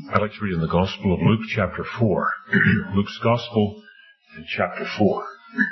I'd like to read in the Gospel of Luke, chapter 4. Luke's Gospel, in chapter 4.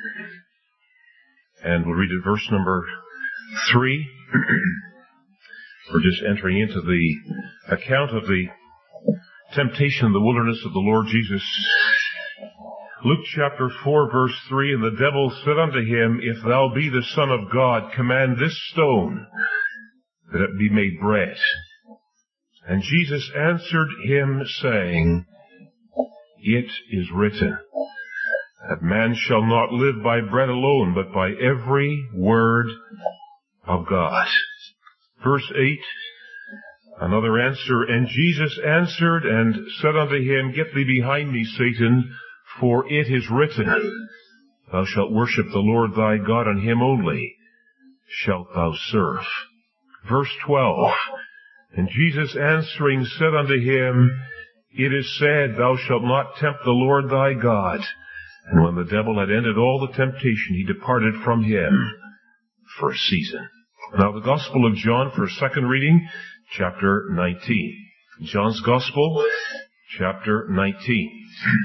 And we'll read at verse number 3. We're just entering into the account of the temptation in the wilderness of the Lord Jesus. Luke chapter 4, verse 3, And the devil said unto him, If thou be the Son of God, command this stone that it be made bread. And Jesus answered him, saying, It is written, that man shall not live by bread alone, but by every word of God. Verse 8, another answer, And Jesus answered and said unto him, Get thee behind me, Satan, for it is written, Thou shalt worship the Lord thy God, and him only shalt thou serve. Verse 12, And Jesus answering said unto him, It is said, Thou shalt not tempt the Lord thy God. And when the devil had ended all the temptation, he departed from him for a season. Now the Gospel of John for a second reading, chapter 19. John's Gospel, chapter 19.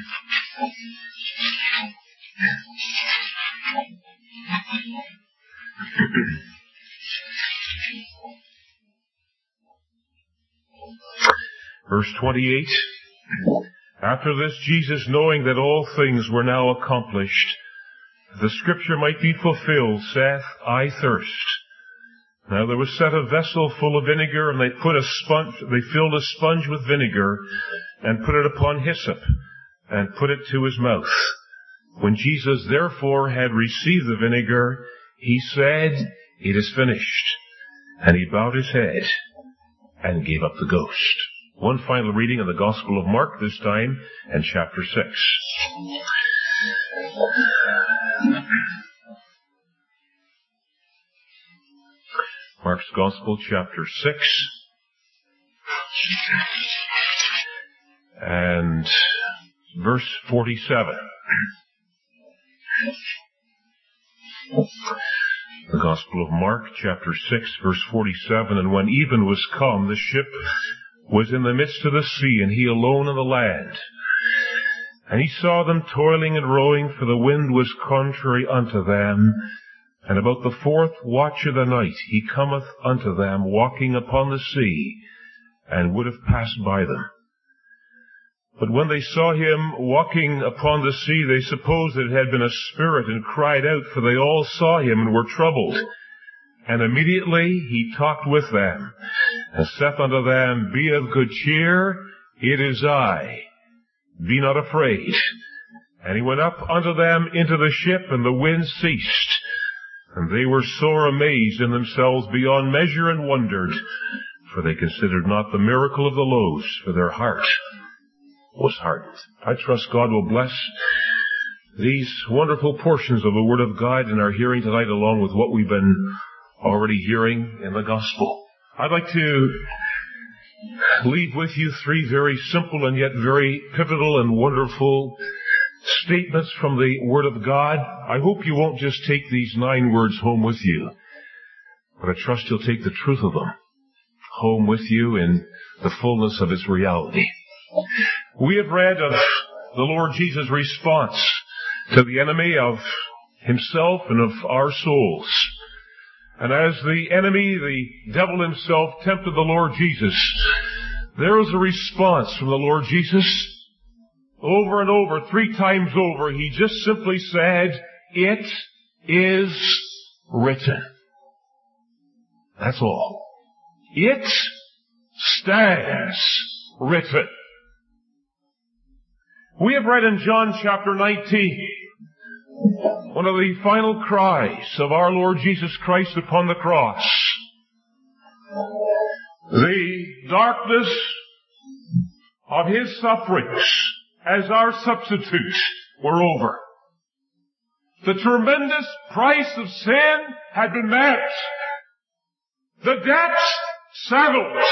Verse 28, After this Jesus, knowing that all things were now accomplished, the scripture might be fulfilled, saith, I thirst. Now there was set a vessel full of vinegar, and they filled a sponge with vinegar, and put it upon hyssop, and put it to his mouth. When Jesus therefore had received the vinegar, he said, It is finished. And he bowed his head, and gave up the ghost. One final reading in the Gospel of Mark this time, and chapter 6. Mark's Gospel, chapter 6, and verse 47. The Gospel of Mark, chapter 6, verse 47, And when even was come, the ship was in the midst of the sea, and he alone in the land. And he saw them toiling and rowing, for the wind was contrary unto them. And about the fourth watch of the night he cometh unto them, walking upon the sea, and would have passed by them. But when they saw him walking upon the sea, they supposed that it had been a spirit, and cried out, for they all saw him and were troubled. And immediately he talked with them, and saith unto them, Be of good cheer, it is I. Be not afraid. And he went up unto them into the ship, and the wind ceased. And they were sore amazed in themselves beyond measure, and wondered, for they considered not the miracle of the loaves, for their heart was hardened. I trust God will bless these wonderful portions of the Word of God in our hearing tonight, along with what we've been already hearing in the Gospel. I'd like to leave with you three very simple and yet very pivotal and wonderful statements from the Word of God. I hope you won't just take these 9 words home with you, but I trust you'll take the truth of them home with you in the fullness of its reality. We have read of the Lord Jesus' response to the enemy of himself and of our souls. And as the enemy, the devil himself, tempted the Lord Jesus, there was a response from the Lord Jesus. Over and over, 3 times over, he just simply said, It is written. That's all. It stands written. We have read in John chapter 19, one of the final cries of our Lord Jesus Christ upon the cross. The darkness of his sufferings as our substitute were over. The tremendous price of sin had been met. The debts settled.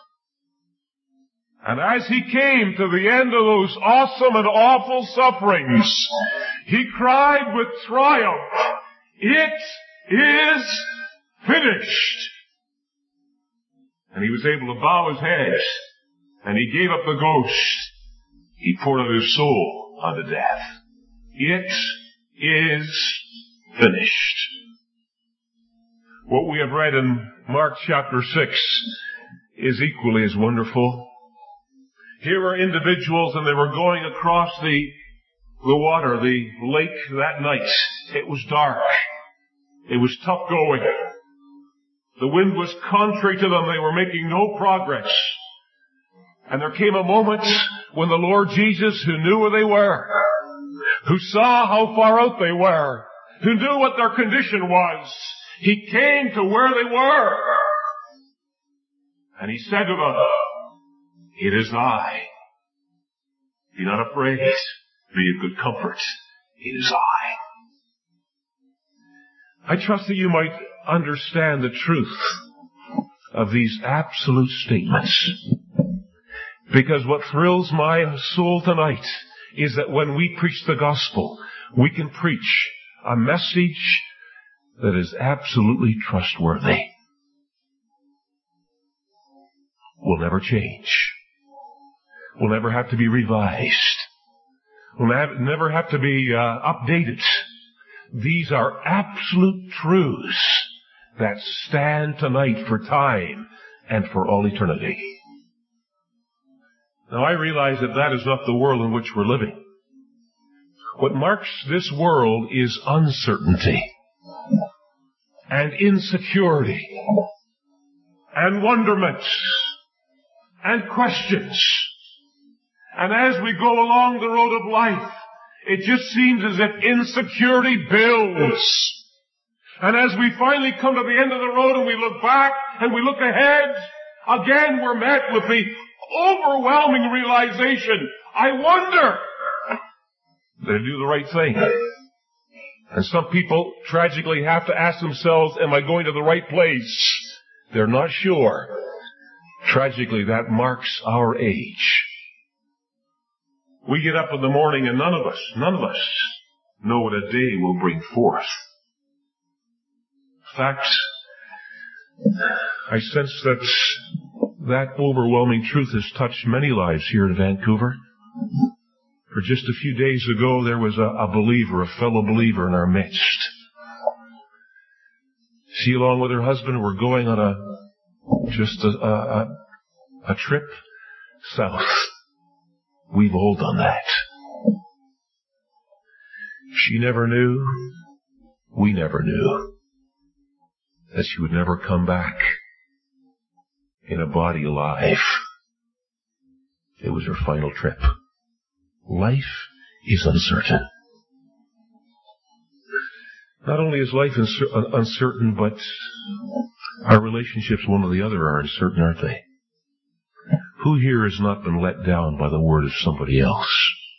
And as he came to the end of those awesome and awful sufferings, he cried with triumph, It is finished. And he was able to bow his head and he gave up the ghost. He poured out his soul unto death. It is finished. What we have read in Mark chapter 6 is equally as wonderful. Here were individuals, and they were going across the water, the lake that night. It was dark. It was tough going. The wind was contrary to them. They were making no progress. And there came a moment when the Lord Jesus, who knew where they were, who saw how far out they were, who knew what their condition was, he came to where they were. And he said to them, "It is I. Be not afraid. Be of good comfort. It is I." I trust that you might understand the truth of these absolute statements. Because what thrills my soul tonight is that when we preach the gospel, we can preach a message that is absolutely trustworthy. Will never change. Will never have to be revised. Will never have to be updated. These are absolute truths that stand tonight for time and for all eternity. Now I realize that that is not the world in which we're living. What marks this world is uncertainty and insecurity and wonderment and questions. And as we go along the road of life, it just seems as if insecurity builds. And as we finally come to the end of the road and we look back and we look ahead, again we're met with the overwhelming realization, I wonder, did I do the right thing? And some people tragically have to ask themselves, am I going to the right place? They're not sure. Tragically, that marks our age. We get up in the morning and none of us know what a day will bring forth. In fact, I sense that overwhelming truth has touched many lives here in Vancouver. For just a few days ago, there was a believer, a fellow believer in our midst. She, along with her husband, were going on a trip south. We've all done that. She never knew, we never knew, that she would never come back in a body alive. It was her final trip. Life is uncertain. Not only is life uncertain, but our relationships one to the other are uncertain, aren't they? Who here has not been let down by the word of somebody else?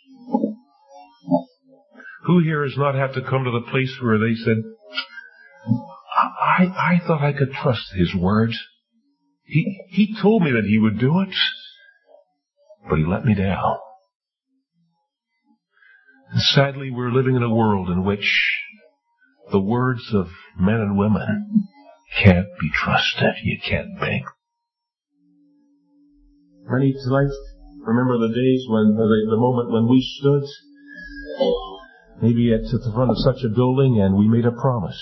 Who here has not had to come to the place where they said, I thought I could trust his word. He told me that he would do it, but he let me down. And sadly, we're living in a world in which the words of men and women can't be trusted. You can't bank. Many tonight remember the days when, the moment when we stood, maybe at the front of such a building, and we made a promise.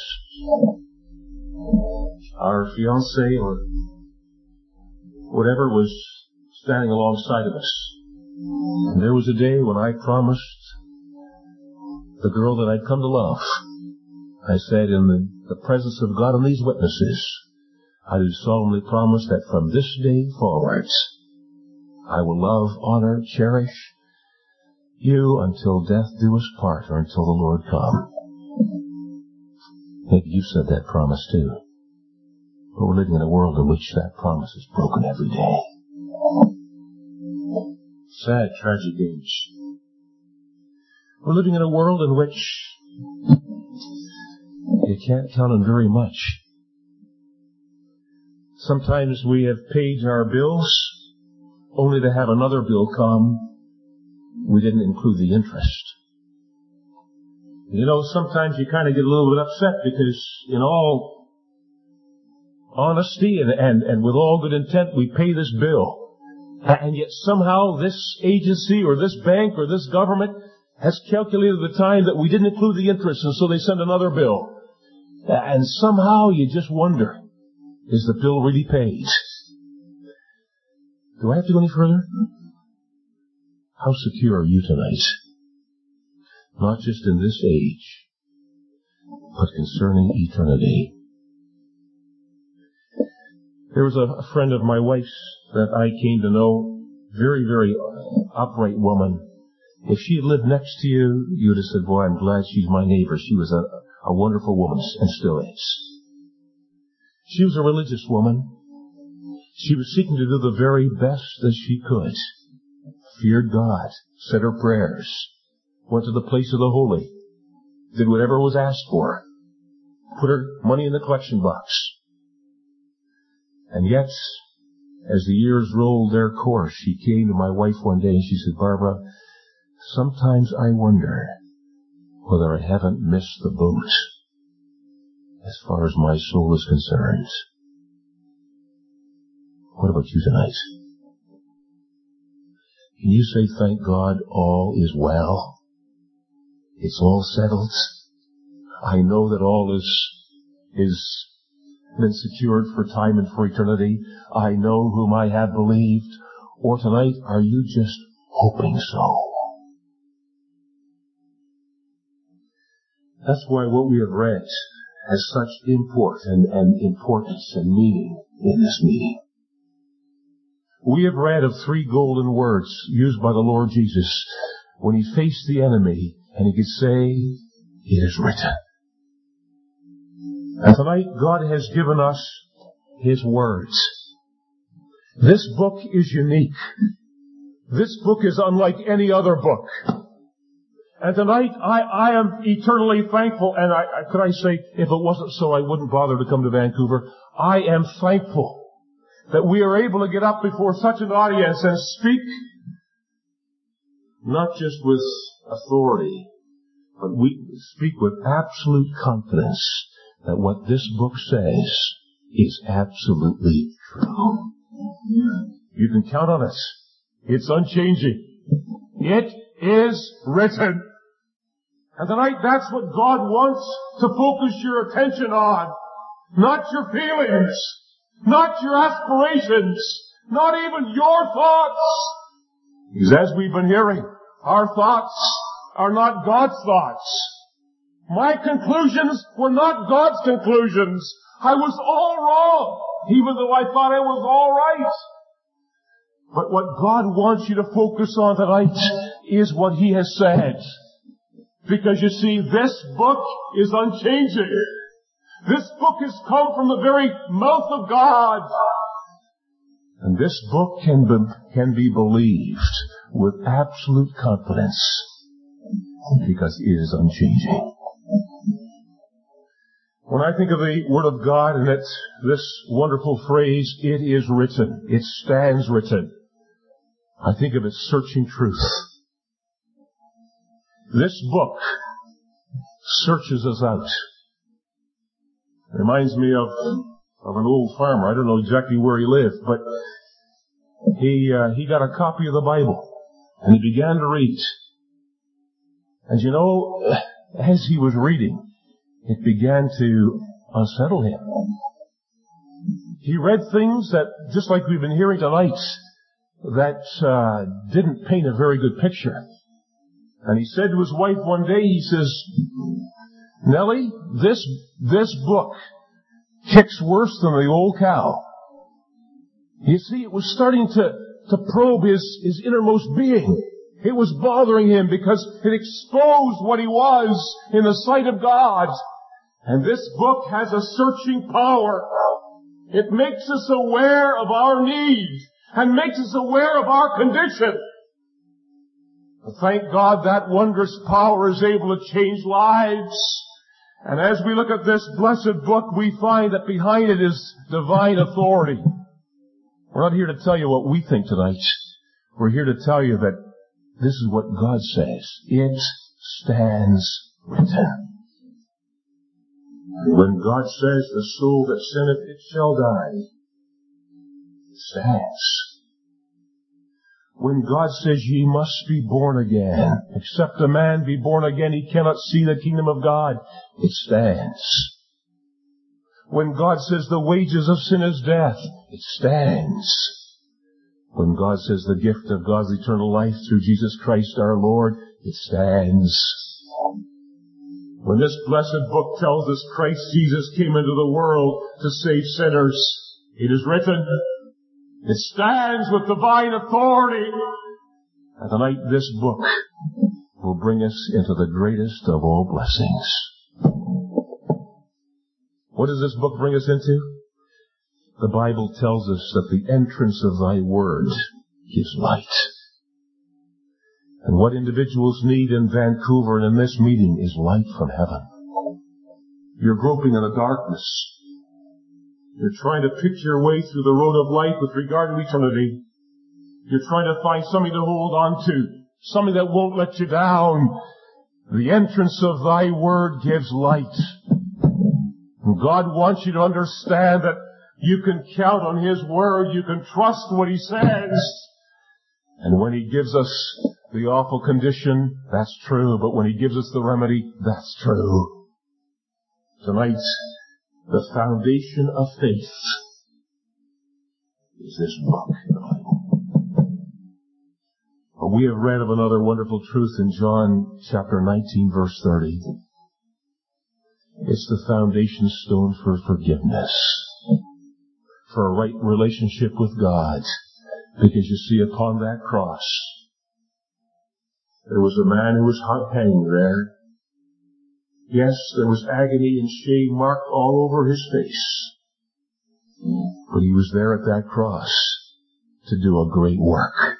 Our fiancé or whatever was standing alongside of us. And there was a day when I promised the girl that I'd come to love. I said, in the presence of God and these witnesses, I do solemnly promise that from this day forwards, I will love, honor, cherish you until death do us part, or until the Lord come. Maybe you said that promise too. But we're living in a world in which that promise is broken every day. Sad, tragic age. We're living in a world in which you can't count on very much. Sometimes we have paid our bills only to have another bill come. We didn't include the interest. You know, sometimes you kind of get a little bit upset because, in all honesty and with all good intent, we pay this bill. And yet somehow this agency or this bank or this government has calculated the time that we didn't include the interest, and so they send another bill. And somehow you just wonder, is the bill really paid? Do I have to go any further? How secure are you tonight? Not just in this age, but concerning eternity. There was a friend of my wife's that I came to know, very, very upright woman. If she had lived next to you, you would have said, boy, I'm glad she's my neighbor. She was a wonderful woman, and still is. She was a religious woman. She was seeking to do the very best that she could. Feared God, said her prayers, went to the place of the holy, did whatever was asked for, put her money in the collection box. And yet, as the years rolled their course, she came to my wife one day and she said, Barbara, sometimes I wonder whether I haven't missed the boat as far as my soul is concerned. What about you tonight? Can you say, thank God, all is well? It's all settled. I know that all is been secured for time and for eternity. I know whom I have believed. Or tonight, are you just hoping so? That's why what we have read has such import and importance and meaning in this meeting. We have read of 3 golden words used by the Lord Jesus when he faced the enemy and he could say, it is written. And tonight God has given us his words. This book is unique. This book is unlike any other book. And tonight I am eternally thankful, and could I say, if it wasn't so, I wouldn't bother to come to Vancouver. I am thankful that we are able to get up before such an audience and speak not just with authority, but we speak with absolute confidence that what this book says is absolutely true. You can count on it. It's unchanging. It is written. And tonight, that's what God wants to focus your attention on. Not your feelings, not your aspirations, not even your thoughts. Because as we've been hearing, our thoughts are not God's thoughts. My conclusions were not God's conclusions. I was all wrong, even though I thought I was all right. But what God wants you to focus on tonight is what he has said. Because you see, this book is unchanging. This book has come from the very mouth of God. And this book can be believed with absolute confidence because it is unchanging. When I think of the Word of God and it's this wonderful phrase, it is written, it stands written, I think of its searching truth. This book searches us out. It reminds me of an old farmer. I don't know exactly where he lived, but he got a copy of the Bible and he began to read. And you know, as he was reading, it began to unsettle him. He read things that, just like we've been hearing tonight, that didn't paint a very good picture. And he said to his wife one day, he says, Nellie, this book kicks worse than the old cow. You see, it was starting to probe his innermost being. It was bothering him because it exposed what he was in the sight of God. And this book has a searching power. It makes us aware of our need and makes us aware of our condition. Thank God that wondrous power is able to change lives. And as we look at this blessed book, we find that behind it is divine authority. We're not here to tell you what we think tonight. We're here to tell you that this is what God says. It stands written. When God says, the soul that sinneth, it shall die, it stands. When God says ye must be born again, except a man be born again, he cannot see the kingdom of God, it stands. When God says the wages of sin is death, it stands. When God says the gift of God's eternal life through Jesus Christ our Lord, it stands. When this blessed book tells us Christ Jesus came into the world to save sinners, it is written. It stands with divine authority. And tonight this book will bring us into the greatest of all blessings. What does this book bring us into? The Bible tells us that the entrance of thy word gives light. And what individuals need in Vancouver and in this meeting is light from heaven. You're groping in the darkness. You're trying to pick your way through the road of life with regard to eternity. You're trying to find something to hold on to, something that won't let you down. The entrance of thy word gives light. And God wants you to understand that you can count on his word, you can trust what he says. And when he gives us the awful condition, that's true. But when he gives us the remedy, that's true. Tonight, the foundation of faith is this book, the Bible. But we have read of another wonderful truth in John chapter 19, verse 30. It's the foundation stone for forgiveness, for a right relationship with God. Because you see, upon that cross, there was a man who was hanging there. Yes, there was agony and shame marked all over his face. But he was there at that cross to do a great work.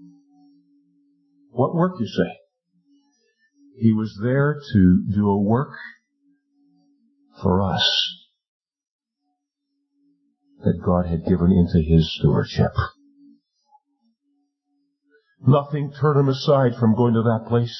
What work, you say? He was there to do a work for us that God had given into his stewardship. Nothing turned him aside from going to that place.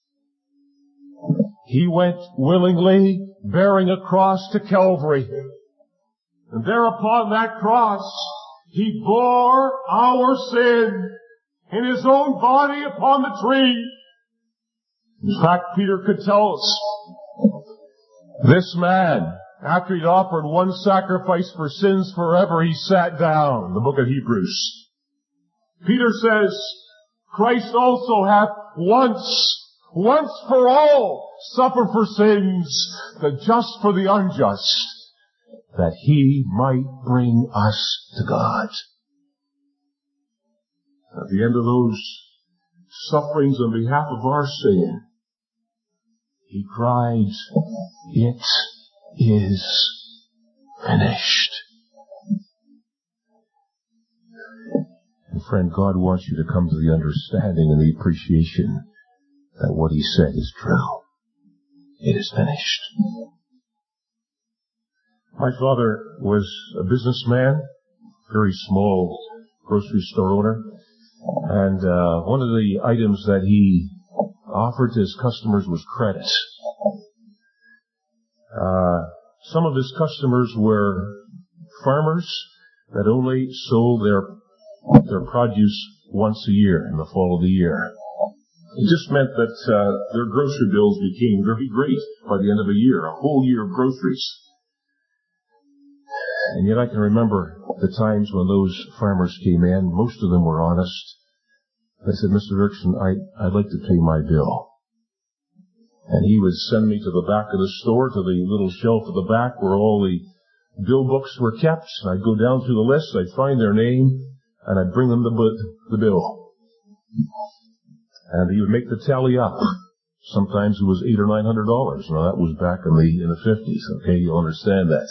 He went willingly, bearing a cross to Calvary. And there upon that cross, he bore our sin in his own body upon the tree. In fact, Peter could tell us, this man, after he'd offered one sacrifice for sins forever, he sat down. The book of Hebrews. Peter says, Christ also hath once for all, suffered for sins, the just for the unjust, that he might bring us to God. At the end of those sufferings on behalf of our sin, he cried, it is finished. And friend, God wants you to come to the understanding and the appreciation that what he said is true. It is finished. My father was a businessman, very small grocery store owner, and one of the items that he offered to his customers was credit. Some of his customers were farmers that only sold their produce once a year in the fall of the year. It just meant that their grocery bills became very great by the end of a year, a whole year of groceries. And yet I can remember the times when those farmers came in. Most of them were honest. They said, Mr. Dirksen, I'd like to pay my bill. And he would send me to the back of the store, to the little shelf at the back where all the bill books were kept. And I'd go down through the list, I'd find their name, and I'd bring them the bill. And he would make the tally up. Sometimes it was $800 or $900. Now that was back in the 50s. Okay, you'll understand that.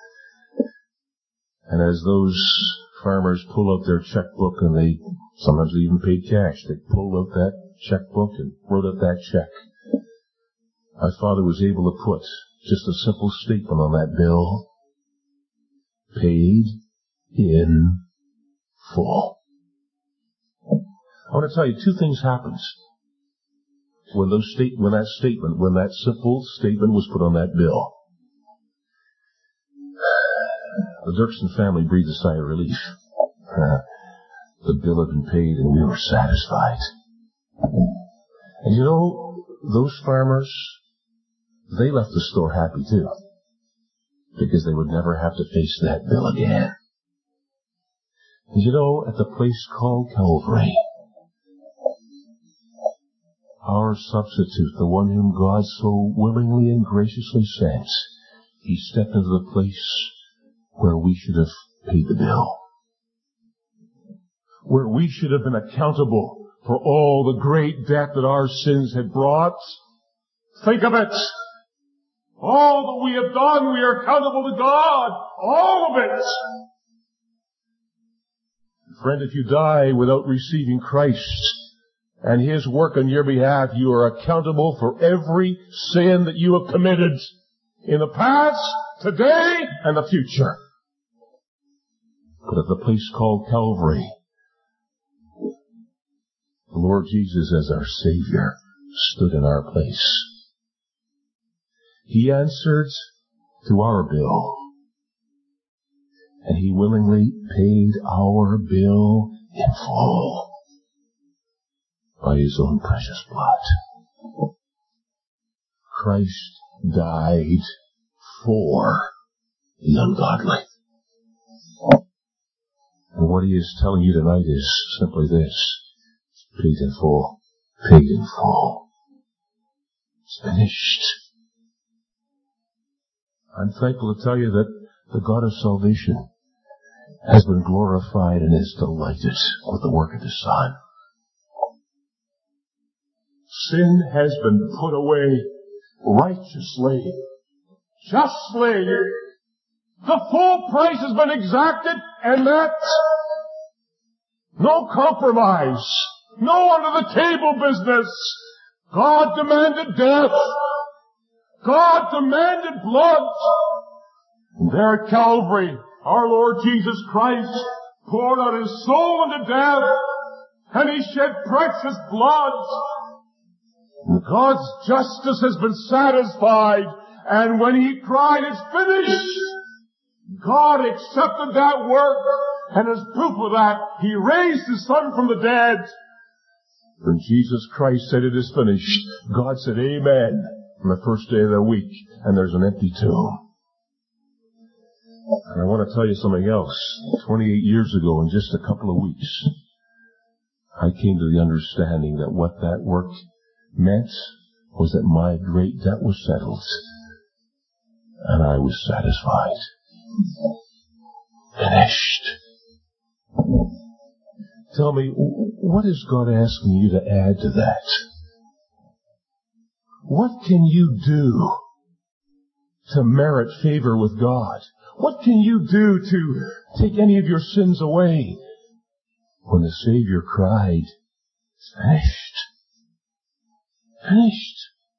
And as those farmers pull out their checkbook, and sometimes they even paid cash, they pulled out that checkbook and wrote out that check. My father was able to put just a simple statement on that bill. Paid in full. I want to tell you, two things happened when that simple statement was put on that bill. The Dirksen family breathed a sigh of relief. The bill had been paid and we were satisfied. And you know, those farmers, they left the store happy too, because they would never have to face that bill again. And you know, at the place called Calvary, our substitute, the one whom God so willingly and graciously sent, he stepped into the place where we should have paid the bill, where we should have been accountable for all the great debt that our sins had brought. Think of it. All that we have done, we are accountable to God. All of it. Friend, if you die without receiving Christ and His work on your behalf, you are accountable for every sin that you have committed in the past, today, and the future. But at the place called Calvary, the Lord Jesus, as our Savior, stood in our place. He answered to our bill, and He willingly paid our bill in full by His own precious blood. Christ died for the ungodly. And what He is telling you tonight is simply this: it's paid in full. Paid in full. It's finished. I'm thankful to tell you that the God of salvation has been glorified and is delighted with the work of His Son. Sin has been put away righteously, justly. The full price has been exacted, and met. No compromise. No under-the-table business. God demanded death. God demanded blood. And there at Calvary, our Lord Jesus Christ poured out His soul into death, and He shed precious blood. And God's justice has been satisfied, and when He cried, "It's finished," God accepted that work, and as proof of that, He raised His Son from the dead. When Jesus Christ said, "It is finished," God said, "Amen," on the first day of the week, and there's an empty tomb. And I want to tell you something else. 28 years ago, in just a couple of weeks, I came to the understanding that what that work meant was that my great debt was settled, and I was satisfied. Finished. Tell me, what is God asking you to add to that? What can you do to merit favor with God? What can you do to take any of your sins away? When the Savior cried, "It's finished." Finished.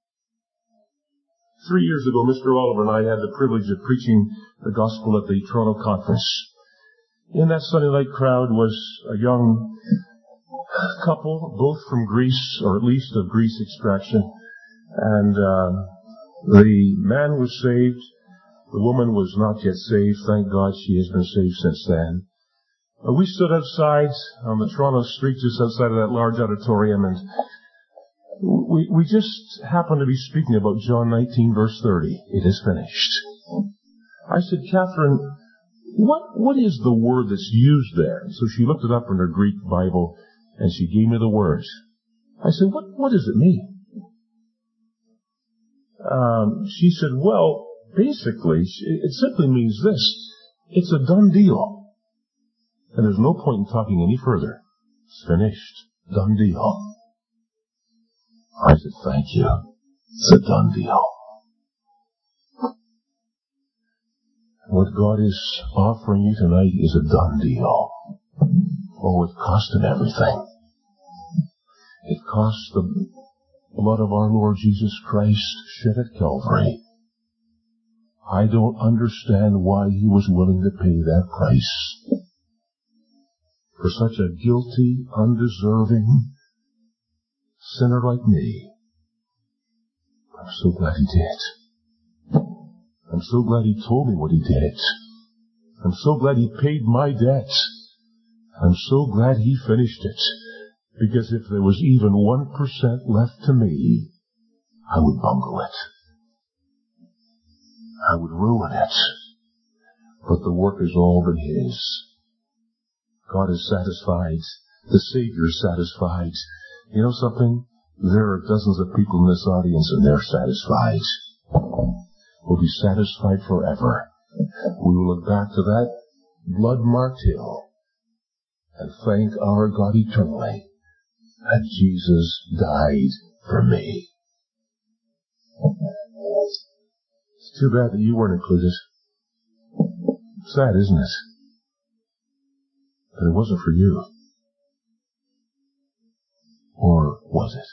3 years ago, Mr. Oliver and I had the privilege of preaching the gospel at the Toronto conference. In that Sunday night crowd was a young couple, both from Greece, or at least of Greece extraction. And the man was saved. The woman was not yet saved. Thank God she has been saved since then. We stood outside on the Toronto street, just outside of that large auditorium, and we just happened to be speaking about John 19, verse 30. It is finished. I said, "Catherine, what is the word that's used there?" So she looked it up in her Greek Bible, and she gave me the word. I said, what does it mean? She said, well, basically, it simply means this: it's a done deal. And there's no point in talking any further. It's finished. Done deal. I said, thank you. It's a done deal. What God is offering you tonight is a done deal. Oh, it cost Him everything. It cost the blood of our Lord Jesus Christ shed at Calvary. I don't understand why He was willing to pay that price for such a guilty, undeserving sinner like me. I'm so glad He did. I'm so glad He told me what He did. I'm so glad He paid my debt. I'm so glad he finished it, because if there was even 1% left to me, I would bungle it. I would ruin it. But the work has all been his. God is satisfied. The Savior is satisfied. You know something? There are dozens of people in this audience and they're satisfied. We'll be satisfied forever. We will look back to that blood-marked hill and thank our God eternally that Jesus died for me. It's too bad that you weren't included. Sad, isn't it? But it wasn't for you. Or was it?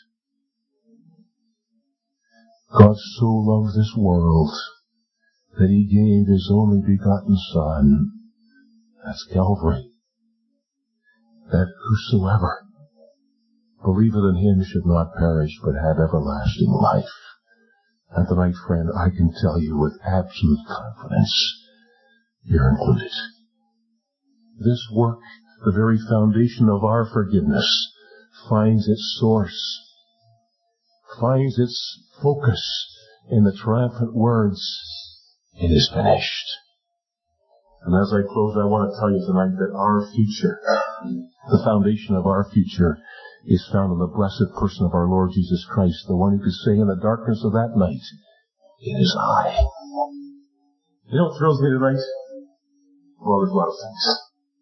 God so loved this world that he gave his only begotten Son. That's Calvary. That whosoever believeth in him should not perish but have everlasting life. And tonight, friend, I can tell you with absolute confidence, you're included. This work, the very foundation of our forgiveness, finds its source, finds its focus in the triumphant words, "It is finished." And as I close, I want to tell you tonight that our future, the foundation of our future, is found in the blessed person of our Lord Jesus Christ, the one who could say in the darkness of that night, "It is I." You know what thrills me tonight? Well, there's a lot of things.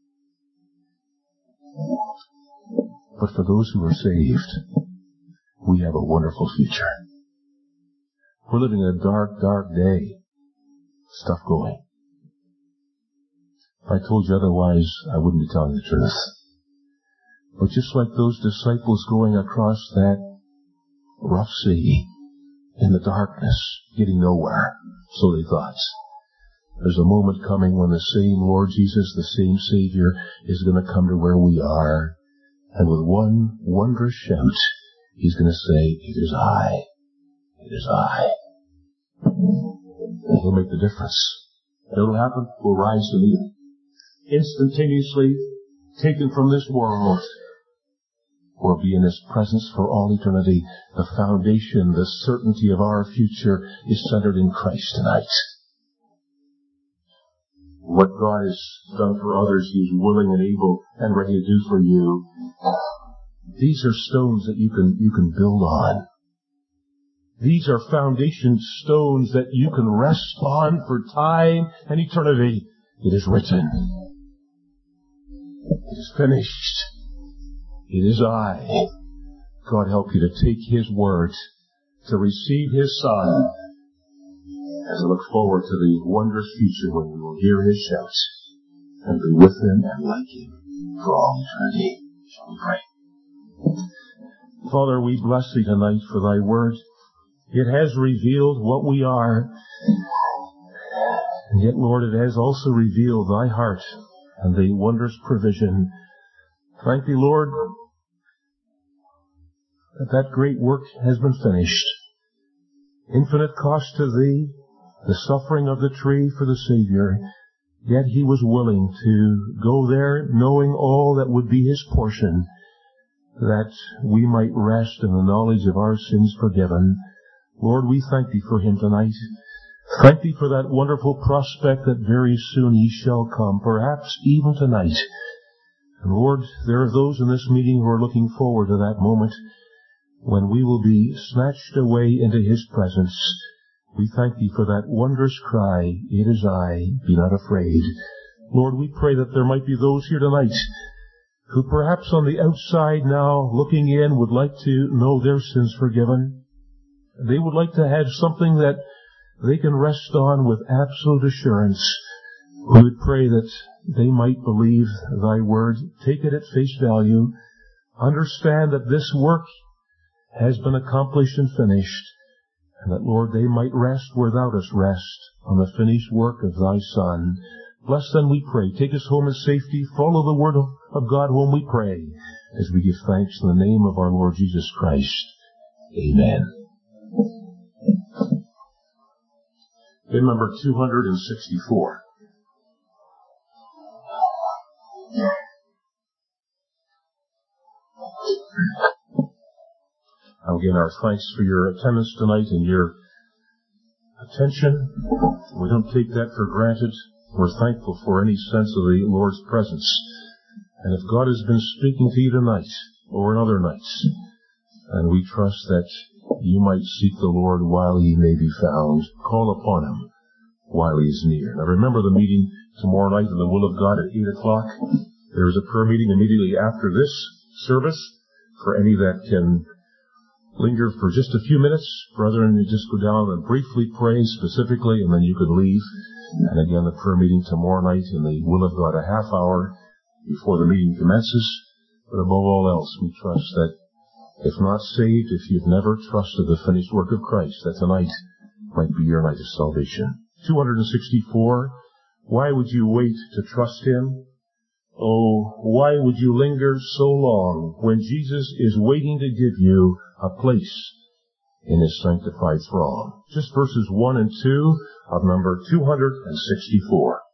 But for those who are saved, we have a wonderful future. We're living in a dark, dark day. Stuff going. If I told you otherwise, I wouldn't be telling the truth. But just like those disciples going across that rough sea in the darkness, getting nowhere, so they thought, there's a moment coming when the same Lord Jesus, the same Savior, is going to come to where we are, and with one wondrous shout, he's going to say, "It is I. It is I." And he'll make the difference. And it'll happen. We'll rise to meet him. Instantaneously taken from this world, or be in his presence for all eternity. The foundation, the certainty of our future is centered in Christ tonight. What God has done for others, he's willing and able and ready to do for you. These are stones that you can build on. These are foundation stones that you can rest on for time and eternity. It is written. It is finished. It is I. God help you to take his word, to receive his Son, as I look forward to the wondrous future when we will hear his shouts and be with him and like him for all eternity. Shall we pray? Father, we bless thee tonight for thy word. It has revealed what we are, and yet, Lord, it has also revealed thy heart and the wondrous provision. Thank thee, Lord, that great work has been finished. Infinite cost to thee, the suffering of the tree for the Savior, yet he was willing to go there knowing all that would be his portion, that we might rest in the knowledge of our sins forgiven. Lord, we thank thee for him tonight. Thank thee for that wonderful prospect that very soon he shall come, perhaps even tonight. And Lord, there are those in this meeting who are looking forward to that moment when we will be snatched away into his presence. We thank thee for that wondrous cry, "It is I, be not afraid." Lord, we pray that there might be those here tonight who perhaps on the outside now, looking in, would like to know their sins forgiven. They would like to have something that they can rest on with absolute assurance. We would pray that they might believe thy word, take it at face value, understand that this work has been accomplished and finished, and that, Lord, they might rest where thou dost rest on the finished work of thy Son. Bless them, we pray. Take us home in safety. Follow the word of God whom we pray, as we give thanks in the name of our Lord Jesus Christ. Amen. Hymn number 264. Again, our thanks for your attendance tonight and your attention. We don't take that for granted. We're thankful for any sense of the Lord's presence. And if God has been speaking to you tonight or in other nights, and we trust that you might seek the Lord while he may be found, call upon him while he is near. Now remember the meeting tomorrow night in the will of God at 8 o'clock. There's a prayer meeting immediately after this service for any that can linger for just a few minutes. Brethren, you just go down and briefly pray specifically, and then you can leave. And again, the prayer meeting tomorrow night in the will of God, a half hour before the meeting commences. But above all else, we trust that if not saved, if you've never trusted the finished work of Christ, that tonight might be your night of salvation. 264, why would you wait to trust him? Oh, why would you linger so long when Jesus is waiting to give you a place in his sanctified throng? Just verses 1 and 2 of number 264.